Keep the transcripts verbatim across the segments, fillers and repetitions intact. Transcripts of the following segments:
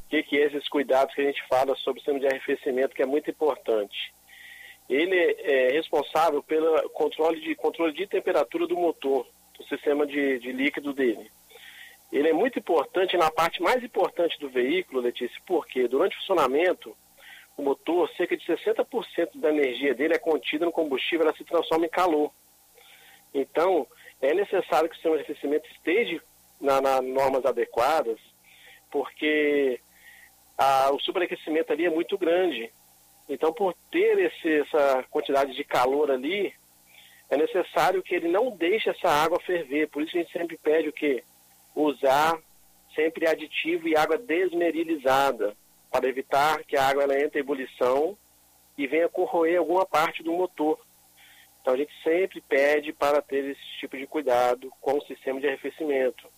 que, que é esses cuidados que a gente fala sobre o sistema de arrefecimento, que é muito importante. Ele é responsável pelo controle de, controle de temperatura do motor, do sistema de, de líquido dele. Ele é muito importante na parte mais importante do veículo, Letícia, porque durante o funcionamento, o motor, cerca de sessenta por cento da energia dele é contida no combustível, ela se transforma em calor. Então, é necessário que o sistema de arrefecimento esteja nas na normas adequadas, porque a, o superaquecimento ali é muito grande. Então, por ter esse, essa quantidade de calor ali, é necessário que ele não deixe essa água ferver. Por isso a gente sempre pede o quê? Usar sempre aditivo e água desmerilizada, para evitar que a água ela entre em ebulição e venha corroer alguma parte do motor. Então a gente sempre pede para ter esse tipo de cuidado com o sistema de arrefecimento,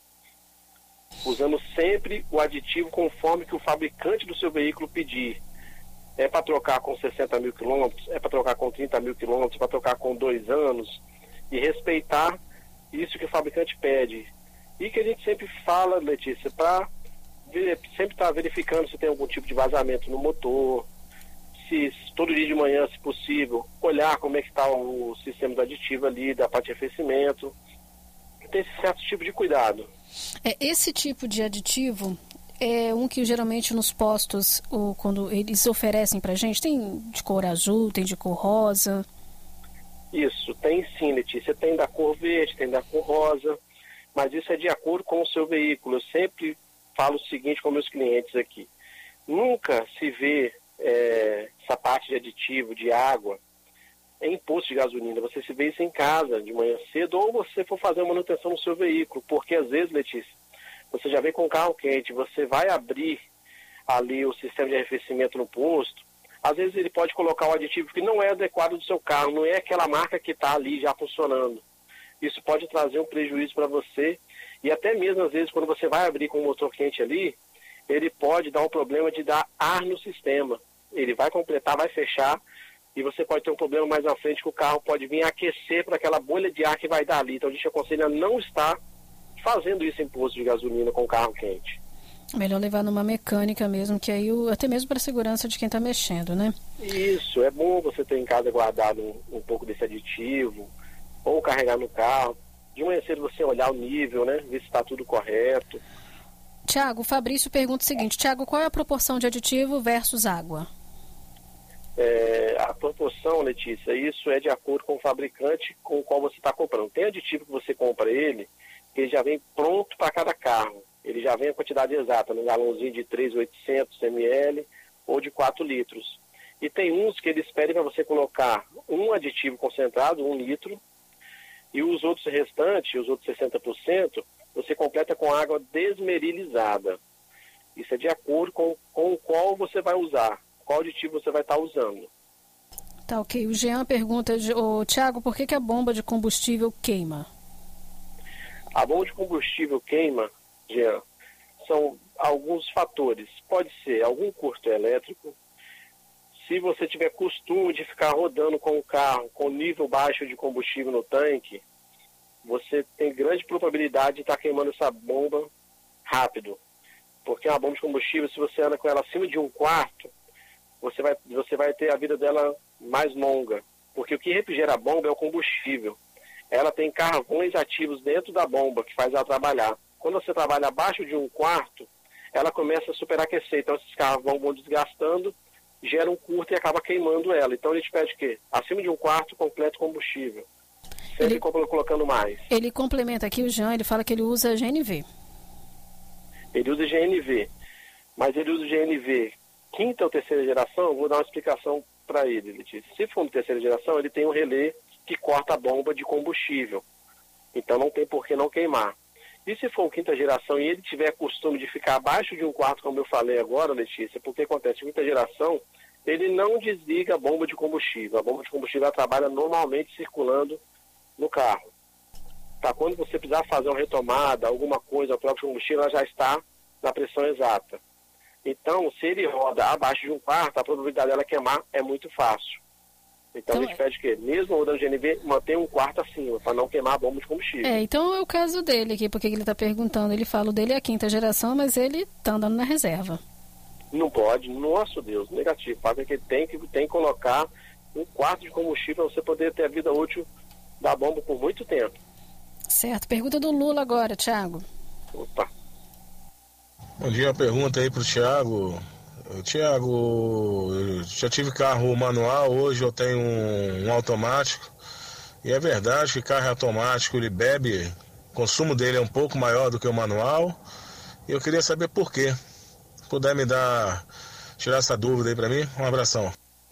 usando sempre o aditivo conforme que o fabricante do seu veículo pedir. É para trocar com sessenta mil quilômetros, é para trocar com trinta mil quilômetros, é para trocar com dois anos, e respeitar isso que o fabricante pede. E que a gente sempre fala, Letícia, para sempre estar tá verificando se tem algum tipo de vazamento no motor, se todo dia de manhã, se possível, olhar como é que está o sistema do aditivo ali, da parte de arrefecimento. Tem esse certo tipo de cuidado. É, esse tipo de aditivo é um que geralmente nos postos, ou quando eles oferecem pra gente, tem de cor azul, tem de cor rosa? Isso, tem sim, Letícia. Tem da cor verde, tem da cor rosa, mas isso é de acordo com o seu veículo. Eu sempre falo o seguinte com meus clientes aqui: nunca se vê é, essa parte de aditivo, de água, em posto de gasolina. Você se vê isso em casa, de manhã cedo, ou você for fazer uma manutenção no seu veículo, porque às vezes, Letícia, você já vem com o carro quente, você vai abrir ali o sistema de arrefecimento no posto, às vezes ele pode colocar um aditivo que não é adequado do seu carro, não é aquela marca que está ali já funcionando. Isso pode trazer um prejuízo para você, e até mesmo às vezes quando você vai abrir com o motor quente ali, ele pode dar um problema de dar ar no sistema. Ele vai completar, vai fechar, e você pode ter um problema mais à frente que o carro pode vir aquecer para aquela bolha de ar que vai dar ali. Então a gente aconselha a não estar fazendo isso em posto de gasolina com carro quente. Melhor levar numa mecânica mesmo, que aí o, até mesmo para segurança de quem está mexendo, né? Isso, é bom você ter em casa guardado um, um pouco desse aditivo, ou carregar no carro. De manhã cedo você olhar o nível, né? Ver se está tudo correto. Tiago, o Fabrício pergunta o seguinte: Tiago, qual é a proporção de aditivo versus água? É, a proporção, Letícia, isso é de acordo com o fabricante com o qual você está comprando. Tem aditivo que você compra ele, que ele já vem pronto para cada carro. Ele já vem a quantidade exata, no galãozinho de três mil e oitocentos mililitros ou de quatro litros. E tem uns que eles pedem para você colocar um aditivo concentrado, um litro, e os outros restantes, os outros sessenta por cento, você completa com água desmerilizada. Isso é de acordo com, com o qual você vai usar, qual aditivo você vai estar usando. Tá, ok. O Jean pergunta, ô, Tiago, por que, que a bomba de combustível queima? A bomba de combustível queima, Jean, são alguns fatores. Pode ser algum curto elétrico. Se você tiver costume de ficar rodando com o carro com nível baixo de combustível no tanque, você tem grande probabilidade de estar queimando essa bomba rápido. Porque uma bomba de combustível, se você anda com ela acima de um quarto, você vai, você vai ter a vida dela mais longa. Porque o que refrigera a bomba é o combustível. Ela tem carvões ativos dentro da bomba que faz ela trabalhar. Quando você trabalha abaixo de um quarto, ela começa a superaquecer. Então esses carvões vão desgastando, gera um curto e acaba queimando ela. Então a gente pede o quê? Acima de um quarto, completo combustível. Sempre ele, colocando mais. Ele complementa aqui, o Jean, ele fala que ele usa G N V. Ele usa G N V. Mas ele usa G N V quinta ou terceira geração, eu vou dar uma explicação para ele, Letícia. Se for de terceira geração, ele tem um relé que corta a bomba de combustível. Então não tem por que não queimar. E se for quinta geração e ele tiver costume de ficar abaixo de um quarto, como eu falei agora, Letícia, porque acontece, quinta geração, ele não desliga a bomba de combustível. A bomba de combustível ela trabalha normalmente circulando no carro. Tá? Quando você precisar fazer uma retomada, alguma coisa, a troca de combustível, ela já está na pressão exata. Então, se ele roda abaixo de um quarto, a probabilidade dela queimar é muito fácil. Então, então a gente pede que, mesmo rodando G N V, mantenha um quarto acima, para não queimar a bomba de combustível. É, então é o caso dele aqui, porque ele está perguntando. Ele fala, o dele é a quinta geração, mas ele está andando na reserva. Não pode, nosso Deus, negativo. Faz é que tem que tem que colocar um quarto de combustível para você poder ter a vida útil da bomba por muito tempo. Certo. Pergunta do Lula agora, Thiago. Opa. Bom dia, pergunta aí pro Thiago. Thiago, eu já tive carro manual, hoje eu tenho um, um automático. E é verdade que carro automático ele bebe, o consumo dele é um pouco maior do que o manual. E eu queria saber por quê. Se puder me dar, tirar essa dúvida aí pra mim, um abração.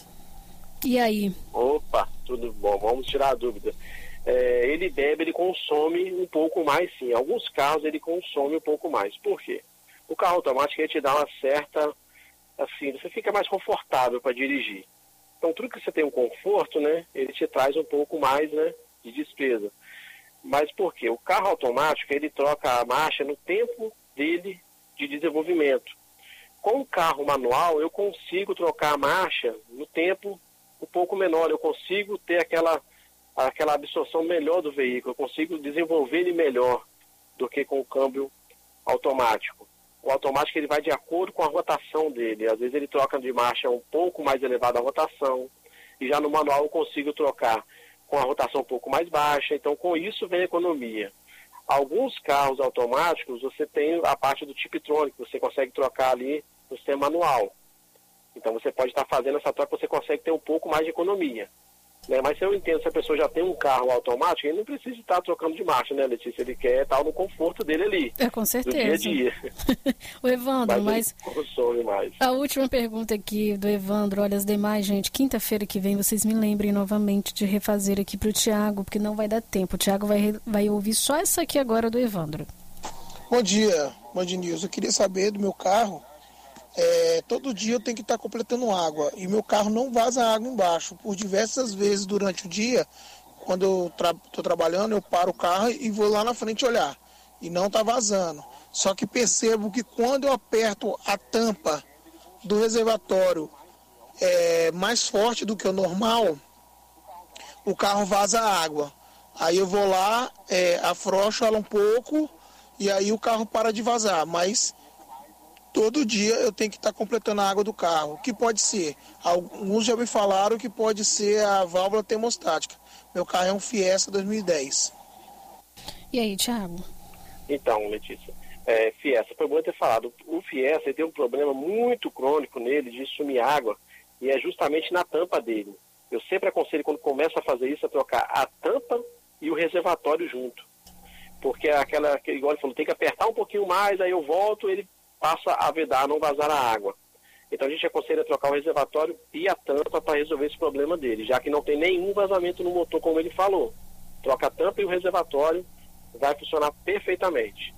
E aí? Opa, tudo bom, vamos tirar a dúvida. É, ele bebe, ele consome um pouco mais, sim. Em alguns carros ele consome um pouco mais. Por quê? O carro automático ele te dá uma certa, assim, você fica mais confortável para dirigir. Então, tudo que você tem um conforto, né, ele te traz um pouco mais, né, de despesa. Mas por quê? O carro automático, ele troca a marcha no tempo dele de desenvolvimento. Com o carro manual, eu consigo trocar a marcha no tempo um pouco menor. Eu consigo ter aquela, aquela absorção melhor do veículo. Eu consigo desenvolver ele melhor do que com o câmbio automático. O automático ele vai de acordo com a rotação dele. Às vezes ele troca de marcha um pouco mais elevada a rotação. E já no manual eu consigo trocar com a rotação um pouco mais baixa. Então com isso vem a economia. Alguns carros automáticos você tem a parte do Tiptronic, você consegue trocar ali no sistema manual. Então você pode estar fazendo essa troca, você consegue ter um pouco mais de economia. Né? Mas se eu entendo, se a pessoa já tem um carro automático, ele não precisa estar trocando de marcha, né, Letícia? Ele quer estar no conforto dele ali. É, com certeza. Do dia a dia. O Evandro, mas... mas consome mais. A última pergunta aqui do Evandro, olha, as demais, gente, quinta-feira que vem vocês me lembrem novamente de refazer aqui para o Thiago, porque não vai dar tempo. O Thiago vai, vai ouvir só essa aqui agora do Evandro. Bom dia, Band News. Eu queria saber do meu carro. É, todo dia eu tenho que estar completando água e meu carro não vaza água embaixo. Por diversas vezes durante o dia, quando eu estou tra- trabalhando, eu paro o carro e vou lá na frente olhar. E não está vazando. Só que percebo que quando eu aperto a tampa do reservatório é, mais forte do que o normal, o carro vaza água. Aí eu vou lá, é, afrouxo ela um pouco e aí o carro para de vazar. Mas todo dia eu tenho que estar completando a água do carro. O que pode ser? Alguns já me falaram que pode ser a válvula termostática. Meu carro é um Fiesta dois mil e dez. E aí, Thiago? Então, Letícia, é, Fiesta, foi bom ter falado. O Fiesta tem um problema muito crônico nele de sumir água e é justamente na tampa dele. Eu sempre aconselho, quando começa a fazer isso, a trocar a tampa e o reservatório junto. Porque é aquela, que, igual ele falou, tem que apertar um pouquinho mais, aí eu volto, ele passa a vedar, não vazar a água. Então a gente aconselha trocar o reservatório e a tampa para resolver esse problema dele, já que não tem nenhum vazamento no motor, como ele falou. Troca a tampa e o reservatório, vai funcionar perfeitamente.